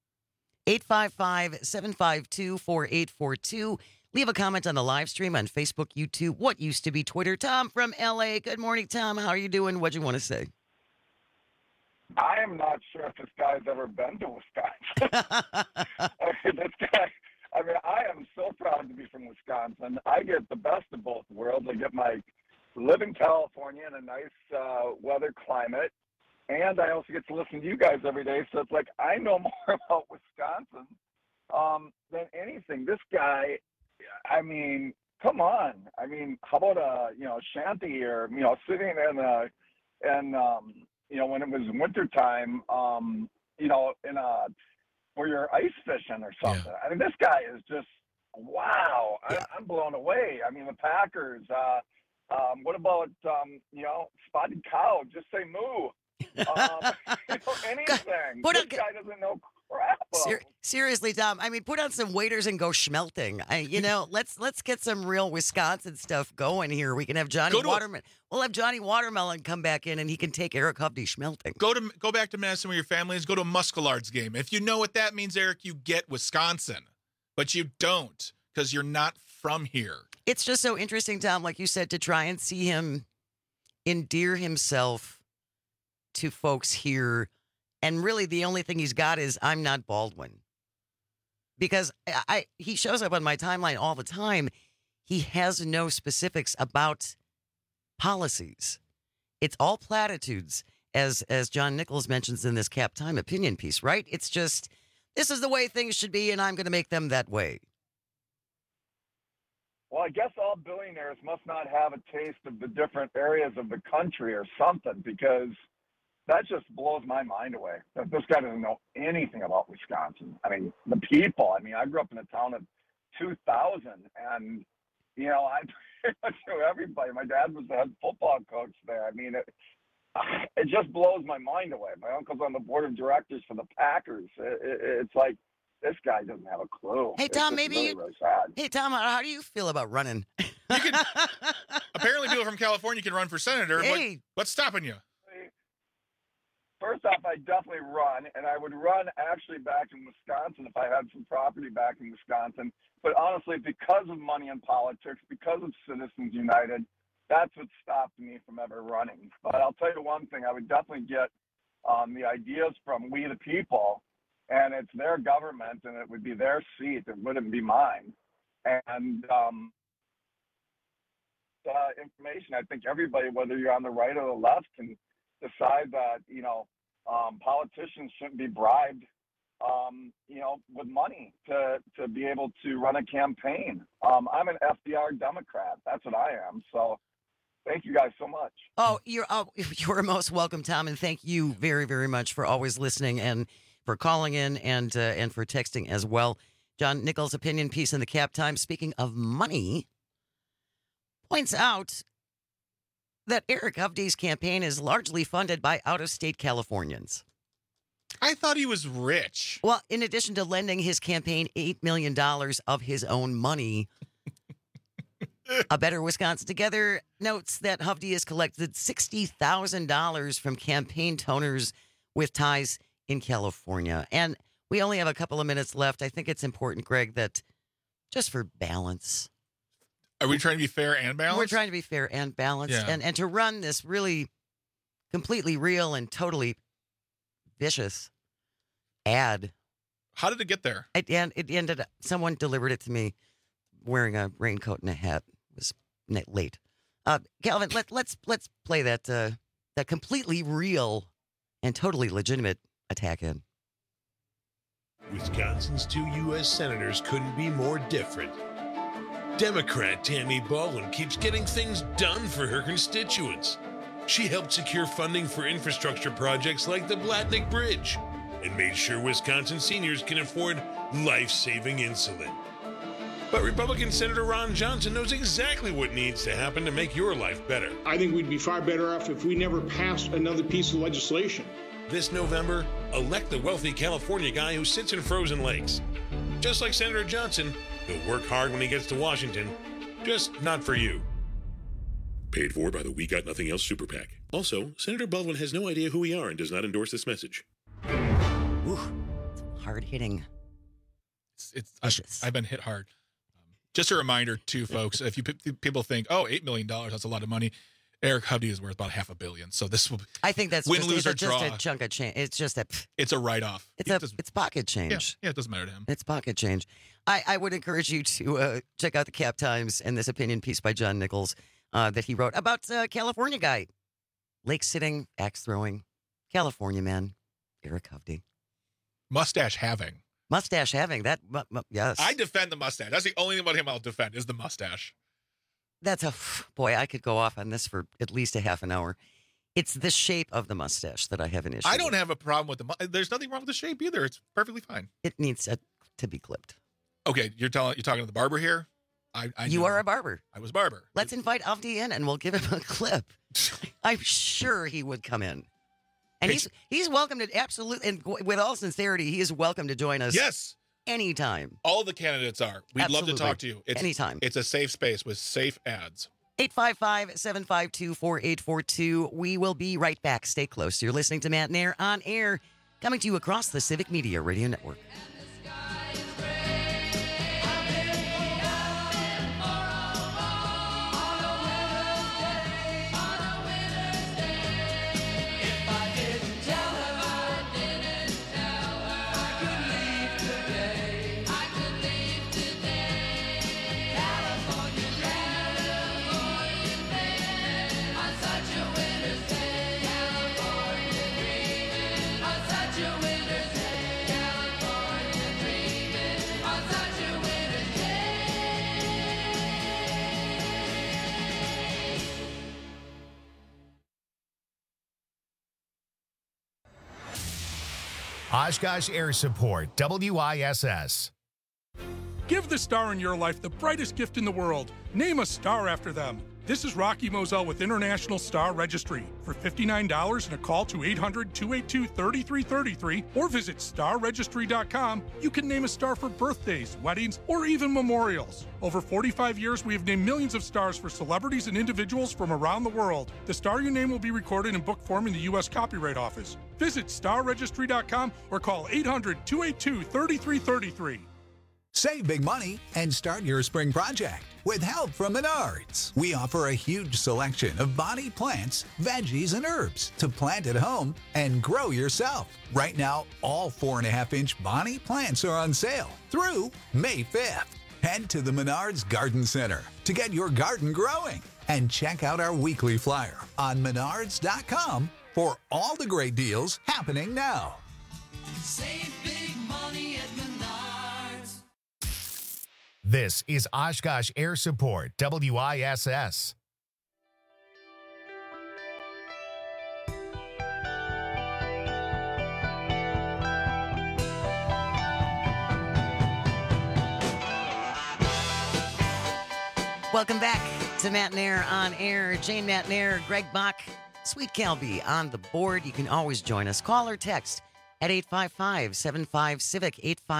855-752-4842. Leave a comment on the live stream on Facebook, YouTube, what used to be Twitter. Tom from LA. Good morning, Tom. How are you doing? What do you want to say? I am not sure if this guy's ever been to Wisconsin. This guy, I mean, I am so proud to be from Wisconsin. I get the best of both worlds. I get live in California in a nice weather climate, and I also get to listen to you guys every day. So it's like I know more about Wisconsin than anything. This guy, I mean, come on. I mean, how about a shanty or sitting in when it was wintertime, where you're ice fishing or something. Yeah. I mean, this guy is just wow. Yeah. I'm blown away. I mean, the Packers. What about Spotted Cow? Just say moo. Anything. This guy doesn't know crap. Seriously, Tom. I mean, put on some waders and go schmelting. Let's get some real Wisconsin stuff going here. We can have Johnny Watermelon. We'll have Johnny Watermelon come back in, and he can take Eric Hovde schmelting. Go back to Madison with your family and go to a Muskelards game. If you know what that means, Eric, you get Wisconsin, but you don't because you're not from here. It's just so interesting, Tom, like you said, to try and see him endear himself to folks here. And really the only thing he's got is I'm not Baldwin. Because he shows up on my timeline all the time. He has no specifics about policies. It's all platitudes, as John Nichols mentions in this Cap Time opinion piece, right? It's just, this is the way things should be, and I'm going to make them that way. Well, I guess all billionaires must not have a taste of the different areas of the country or something, because that just blows my mind away. This guy doesn't know anything about Wisconsin. I mean, the people. I mean, I grew up in a town of 2,000, and, I pretty much knew everybody. My dad was the head football coach there. I mean, it just blows my mind away. My uncle's on the board of directors for the Packers. It's like, this guy doesn't have a clue. Hey, Tom, it's maybe really sad. Hey, Tom, how do you feel about running? Apparently, people from California can run for senator. Hey. What's stopping you? First off, I definitely run, and I would run actually back in Wisconsin if I had some property back in Wisconsin. But honestly, because of money in politics, because of Citizens United, that's what stopped me from ever running. But I'll tell you one thing, I would definitely get the ideas from we the people, and it's their government, and it would be their seat. It wouldn't be mine. And information, I think everybody, whether you're on the right or the left, can decide that, politicians shouldn't be bribed, with money to be able to run a campaign. I'm an FDR Democrat. That's what I am. So thank you guys so much. Oh, you're most welcome, Tom, and thank you very, very much for always listening and for calling in and for texting as well. John Nichols' opinion piece in the Cap Times, speaking of money, points out that Eric Hovde's campaign is largely funded by out-of-state Californians. I thought he was rich. Well, in addition to lending his campaign $8 million of his own money, A Better Wisconsin Together notes that Hovde has collected $60,000 from campaign donors with ties in California. And we only have a couple of minutes left. I think it's important, Greg, that just for balance. Are we trying to be fair and balanced? We're trying to be fair and balanced. Yeah. And to run this really completely real and totally vicious ad. How did it get there? It ended up, someone delivered it to me wearing a raincoat and a hat. It was late. Calvin, let's play that completely real and totally legitimate attack in. Wisconsin's 2 U.S. senators couldn't be more different. Democrat Tammy Baldwin keeps getting things done for her constituents. She helped secure funding for infrastructure projects like the Blatnick Bridge and made sure Wisconsin seniors can afford life-saving insulin. But Republican Senator Ron Johnson knows exactly what needs to happen to make your life better. I think we'd be far better off if we never passed another piece of legislation. This November, elect the wealthy California guy who sits in frozen lakes. Just like Senator Johnson, he'll work hard when he gets to Washington, just not for you. Paid for by the We Got Nothing Else Super PAC. Also, Senator Baldwin has no idea who we are and does not endorse this message. Ooh, hard hitting. I've been hit hard. Just a reminder, too, folks, if people think, $8 million, that's a lot of money. Eric Hovde is worth about $500 million. So this will, I think that's win, lose, or just draw. a chunk of change. It's just it's a write-off. It's pocket change. Yeah, it doesn't matter to him. It's pocket change. I would encourage you to check out the Cap Times and this opinion piece by John Nichols that he wrote about California guy, lake sitting, axe throwing, California man, Eric Hovde. Mustache having. That, yes. I defend the mustache. That's the only thing about him I'll defend is the mustache. That's boy, I could go off on this for at least a half an hour. It's the shape of the mustache that I have an issue I don't have a problem with there's nothing wrong with the shape either. It's perfectly fine. It needs to be clipped. Okay, you're talking to the barber here? You are a barber. I was barber. Let's invite Hovde in and we'll give him a clip. I'm sure he would come in. And he's welcome to absolutely, and with all sincerity, he is welcome to join us. Yes. Anytime. All the candidates are. We'd love to talk to you. Anytime. It's a safe space with safe ads. 855-752-4842. We will be right back. Stay close. You're listening to Matt and Air on air, coming to you across the Civic Media Radio Network. Oshkosh Air Support, WISS. Give the star in your life the brightest gift in the world. Name a star after them. This is Rocky Moselle with International Star Registry. For $59 and a call to 800-282-3333 or visit starregistry.com, you can name a star for birthdays, weddings, or even memorials. Over 45 years, we have named millions of stars for celebrities and individuals from around the world. The star you name will be recorded in book form in the U.S. Copyright Office. Visit starregistry.com or call 800-282-3333. Save big money and start your spring project with help from Menards. We offer a huge selection of body plants, veggies, and herbs to plant at home and grow yourself. Right now, all 4.5-inch Bonnie plants are on sale through May 5th. Head to the Menards Garden Center to get your garden growing and check out our weekly flyer on menards.com for all the great deals happening now. Save big money at Menards. This is Oshkosh Air Support, WISS. Welcome back to Matt Nair on Air. Jane Matt Nair, Greg Bach, Sweet Calby on the board. You can always join us. Call or text at 855-75-CIVIC,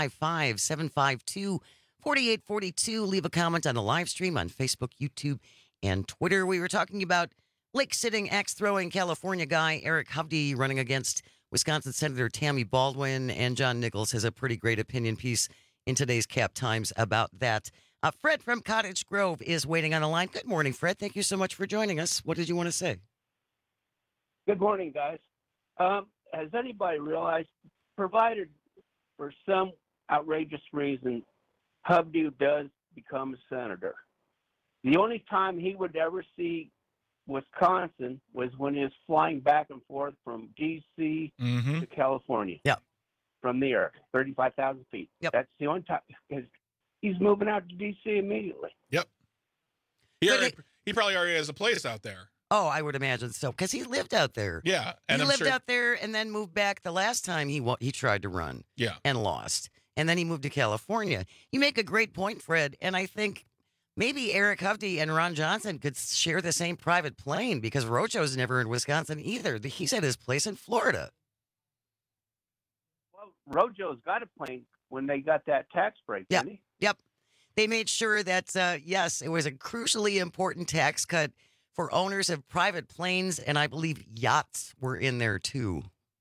855-752-4842. Leave a comment on the live stream on Facebook, YouTube, and Twitter. We were talking about lake-sitting, axe-throwing California guy Eric Hovde running against Wisconsin Senator Tammy Baldwin, and John Nichols has a pretty great opinion piece in today's Cap Times about that. Fred from Cottage Grove is waiting on the line. Good morning, Fred. Thank you so much for joining us. What did you want to say? Good morning, guys. Has anybody realized, provided for some outrageous reason, Hovde does become a senator, the only time he would ever see Wisconsin was when he was flying back and forth from D.C. to California. Yep. From the air, 35,000 feet. Yep. That's the only time. He's moving out to D.C. immediately. Yep. He probably already has a place out there. Oh, I would imagine so, because he lived out there. Yeah. And he lived out there and then moved back the last time he tried to run. Yeah. And lost. And then he moved to California. You make a great point, Fred, and I think maybe Eric Hovde and Ron Johnson could share the same private plane, because Rocho's never in Wisconsin either. He's at his place in Florida. Well, Rojo's got a plane when they got that tax break, didn't he? Yep. They made sure that, yes, it was a crucially important tax cut for owners of private planes, and I believe yachts were in there too.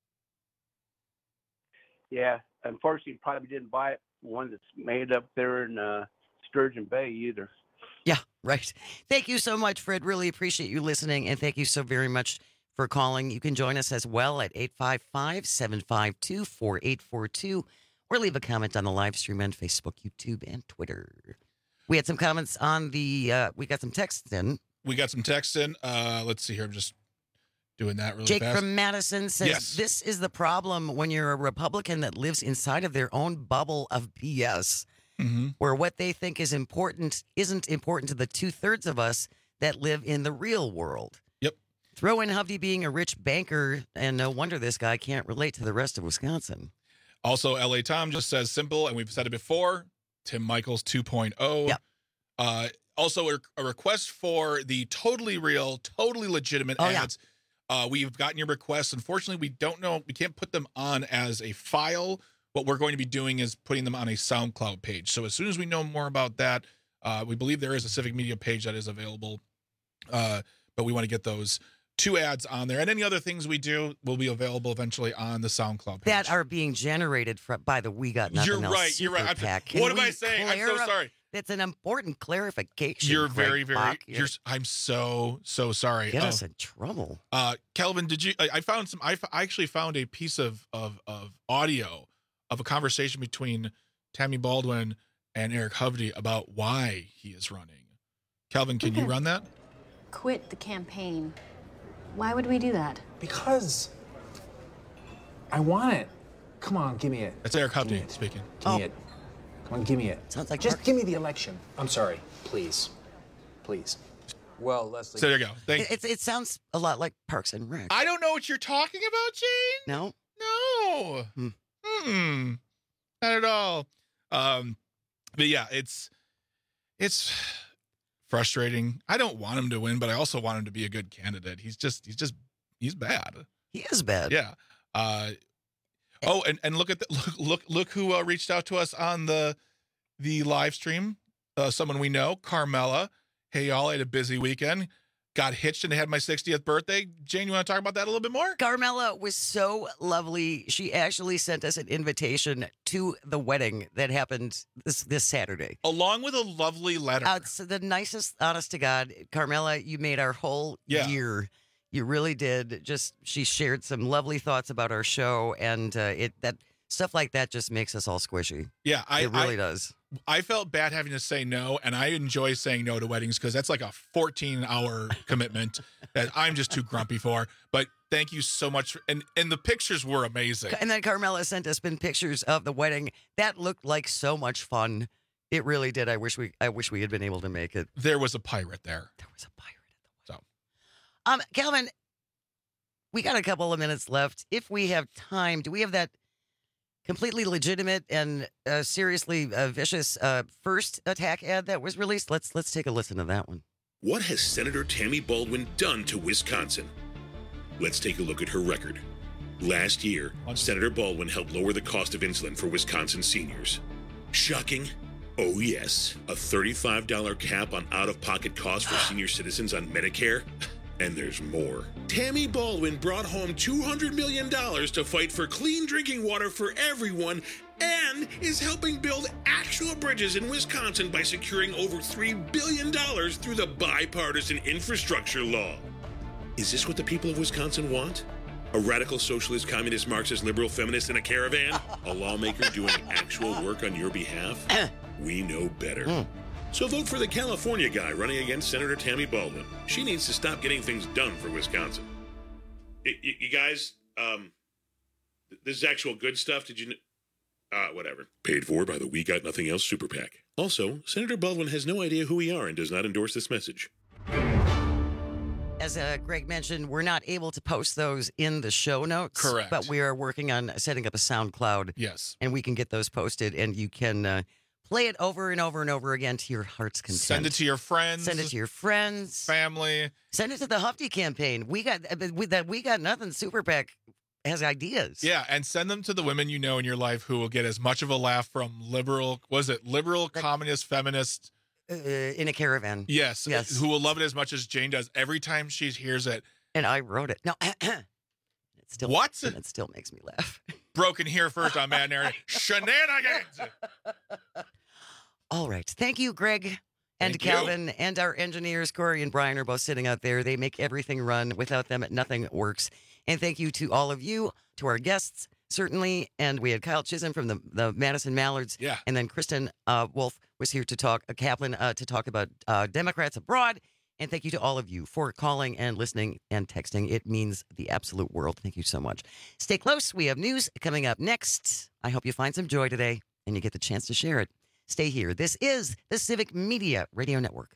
Yeah. Unfortunately, probably didn't buy one that's made up there in Sturgeon Bay either. Yeah, right. Thank you so much, Fred. Really appreciate you listening, and thank you so very much for calling. You can join us as well at 855-752-4842. Or leave a comment on the live stream on Facebook, YouTube, and Twitter. We had some comments on the, we got some texts in. Let's see here. I'm just doing that really Jake fast. from Madison says, Yes. This is the problem when you're a Republican that lives inside of their own bubble of BS, where what they think is important isn't important to the 2/3 of us that live in the real world. Yep. Throw in Hovde being a rich banker, and no wonder this guy can't relate to the rest of Wisconsin. Also, L.A. Tom just says simple, and we've said it before, Tim Michaels 2.0. Yep. Also, a request for the totally real, totally legitimate ads. We've gotten your requests. Unfortunately, we can't put them on as a file. What we're going to be doing is putting them on a SoundCloud page. So as soon as we know more about that, we believe there is a Civic Media page that is available. But we want to get those 2 ads on there, and any other things we do will be available eventually on the SoundCloud page. That are being generated by the We Got Nothing Else You're right. Pack. What am I saying? I'm so sorry. That's an important clarification. You're Greg very. Bach. I'm so sorry. Get us in trouble. Kelvin, did you? I found some. I actually found a piece of audio of a conversation between Tammy Baldwin and Eric Hovde about why he is running. Kelvin, can you run that? Quit the campaign. Why would we do that? Because I want it. Come on, give me it. That's Eric Hovde speaking. Give me it. Come on, give me it. Sounds like just give me the election. I'm sorry. Please. Well, Leslie. So there you go. It sounds a lot like Parks and Rec. I don't know what you're talking about, Jane. No. Not at all. But yeah, it's frustrating. I don't want him to win, but I also want him to be a good candidate. He's bad. He is bad. Yeah. And look who reached out to us on the live stream. Someone we know, Carmela. Hey, y'all, I had a busy weekend. Got hitched and had my 60th birthday. Jane, you want to talk about that a little bit more? Carmela was so lovely. She actually sent us an invitation to the wedding that happened this Saturday. Along with a lovely letter. So the nicest, honest to God, Carmela, you made our whole year. You really did. She shared some lovely thoughts about our show, and that stuff like that just makes us all squishy. Yeah, it really does. I felt bad having to say no, and I enjoy saying no to weddings because that's like a 14-hour commitment that I'm just too grumpy for. But thank you so much. And the pictures were amazing. And then Carmela sent us pictures of the wedding. That looked like so much fun. It really did. I wish we had been able to make it. There was a pirate there. There was a pirate at the wedding. Calvin, we got a couple of minutes left. If we have time, do we have that completely legitimate and seriously vicious first attack ad that was released? Let's take a listen to that one. What has Senator Tammy Baldwin done to Wisconsin? Let's take a look at her record. Last year, Senator Baldwin helped lower the cost of insulin for Wisconsin seniors. Shocking? Oh yes, a $35 cap on out-of-pocket costs for senior citizens on Medicare? And there's more. Tammy Baldwin brought home $200 million to fight for clean drinking water for everyone and is helping build actual bridges in Wisconsin by securing over $3 billion through the bipartisan infrastructure law. Is this what the people of Wisconsin want? A radical socialist, communist, Marxist, liberal, feminist in a caravan? A lawmaker doing actual work on your behalf? We know better. So vote for the California guy running against Senator Tammy Baldwin. She needs to stop getting things done for Wisconsin. You guys, this is actual good stuff. Did you whatever. Paid for by the We Got Nothing Else Super PAC. Also, Senator Baldwin has no idea who we are and does not endorse this message. As Greg mentioned, we're not able to post those in the show notes. Correct. But we are working on setting up a SoundCloud. Yes. And we can get those posted, and you can play it over and over and over again to your heart's content. Send it to your friends. Send it to your friends. Family. Send it to the Huffy campaign. We Got Nothing Super PAC has ideas. Yeah, and send them to the women you know in your life who will get as much of a laugh from liberal, communist, feminist. In a caravan. Yes. Who will love it as much as Jane does every time she hears it. And I wrote it. No, it still makes me laugh. Broken here first on Mad Narrative. Shenanigans! All right. Thank you, Greg and Calvin, and our engineers, Corey and Brian, are both sitting out there. They make everything run. Without them, nothing works. And thank you to all of you, to our guests, certainly. And we had Kyle Chisholm from the Madison Mallards. Yeah. And then Kristen Wolf was here to talk, Kaplan, to talk about Democrats abroad. And thank you to all of you for calling and listening and texting. It means the absolute world. Thank you so much. Stay close. We have news coming up next. I hope you find some joy today and you get the chance to share it. Stay here. This is the Civic Media Radio Network.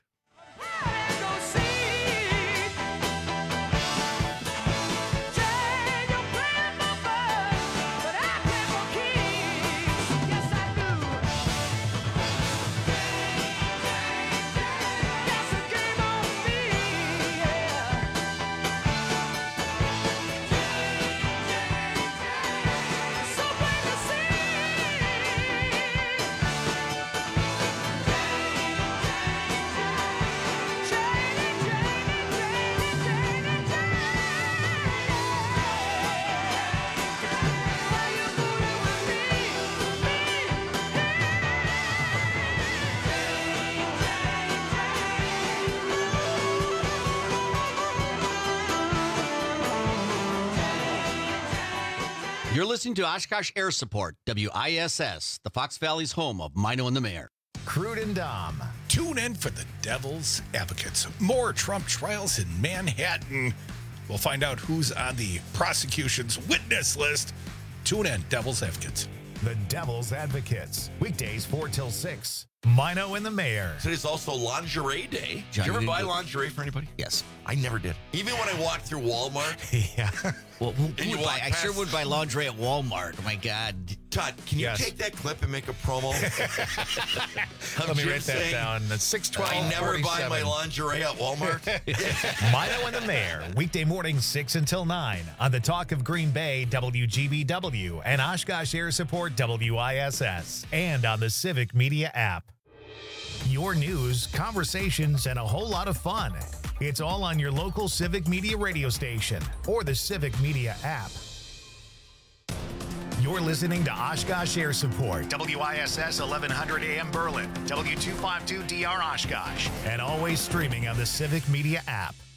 You're listening to Oshkosh Air Support, WISS, the Fox Valley's home of Mino and the Mayor. Crude and Dom. Tune in for the Devil's Advocates. More Trump trials in Manhattan. We'll find out who's on the prosecution's witness list. Tune in, Devil's Advocates. The Devil's Advocates. Weekdays 4 till 6. Mino and the Mayor. Today's also lingerie day. Did Johnny, you ever buy lingerie for anybody? Yes. I never did. Even when I walked through Walmart. Yeah. Well, I sure would buy lingerie at Walmart. Oh, my God. Todd, can you Yes. take that clip and make a promo? Let me write that down. That's 612. I never buy my lingerie at Walmart. Mino and the Mayor, weekday mornings 6 until 9 on the Talk of Green Bay, WGBW, and Oshkosh Air Support, WISS, and on the Civic Media app. Your news, conversations, and a whole lot of fun. It's all on your local Civic Media radio station or the Civic Media app. You're listening to Oshkosh Air Support, WISS 1100 AM Berlin, W252DR Oshkosh, and always streaming on the Civic Media app.